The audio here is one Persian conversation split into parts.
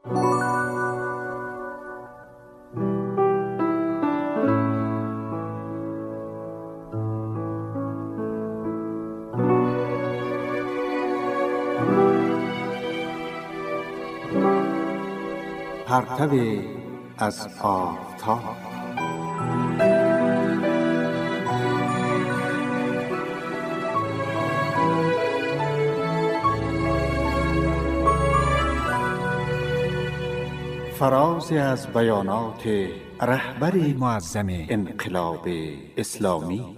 پرتو از آفتاب. فرازی از بیانات رهبر معظم انقلاب اسلامی.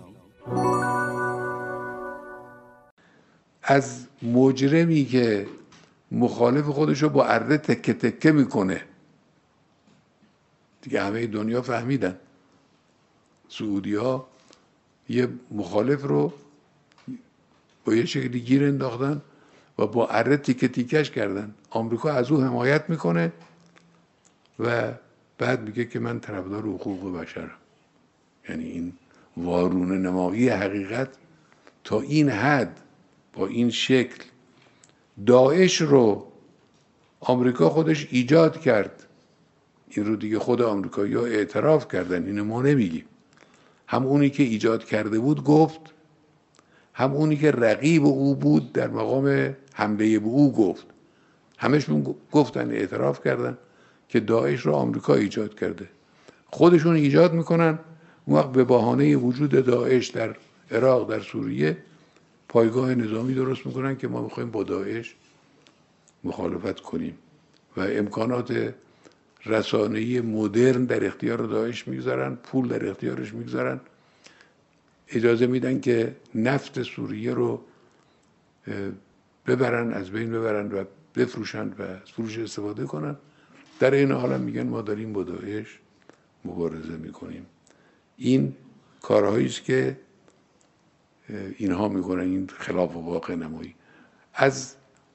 از مجرمی که مخالف خودشو با اره تکه تکه میکنه، دیگه همه دنیا فهمیدن. سعودی ها یه مخالف رو با یه شکلی گیر انداختن و با اره تیکه تیکش کردن. آمریکا از او حمایت میکنه و بعد میگه که من طرفدار حقوق بشرم. یعنی این وارونه نمایی حقیقت تا این حد با این شکل. داعش رو آمریکا خودش ایجاد کرد. این رو دیگه خود آمریکایی‌ها اعتراف کردن، اینو ما نمیگیم. هم اونی که ایجاد کرده بود گفت، هم اونی که رقیب او بود در مقام حمله به او گفت. همشون گفتن، اعتراف کردن که داعش رو آمریکا ایجاد کرده. خودشون ایجاد میکنن، اون وقت به بهانه وجود داعش در عراق، در سوریه، پایگاه نظامی درست میکنن که ما میخوایم با داعش مخالفت کنیم و امکانات رسانه‌ای مدرن در اختیار داعش میگذارن، پول در اختیارش میگذارن، اجازه میدن که نفت سوریه رو ببرن، از بین ببرن و بفروشن و از فروش استفاده کنن. در این حال هم میگن ما داریم با داعش مبارزه میکنیم. این کارهایی است که اینها میکنن، این خلاف واقع نمایی. از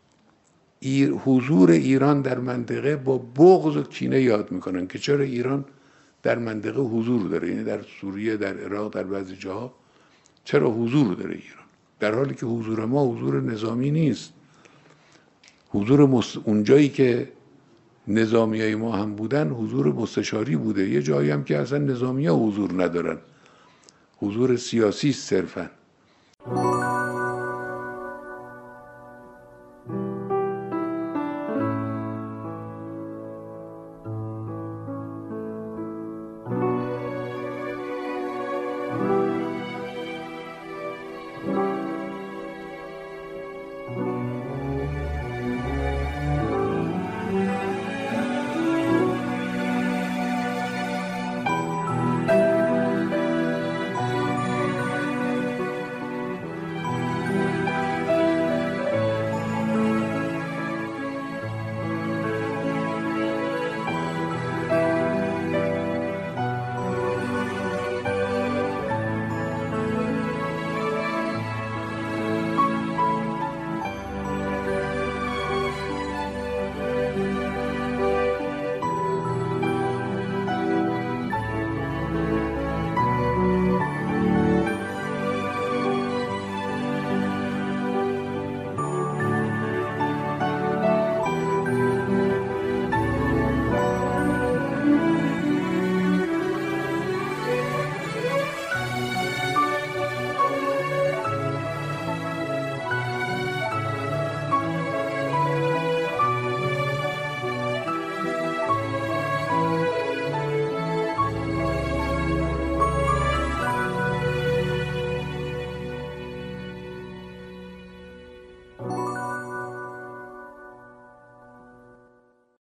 حضور ایران در منطقه با بغض و کینه یاد میکنن که چرا ایران در منطقه حضور داره، یعنی در سوریه، در عراق، در بعضی جاها چرا حضور داره ایران، در حالی که حضور ما حضور نظامی نیست. حضور اونجایی که نظامیای ما هم بودن حضور مستشاری بوده. یه جایی هم که اصلا نظامی ها حضور ندارن، حضور سیاسی صرفاً.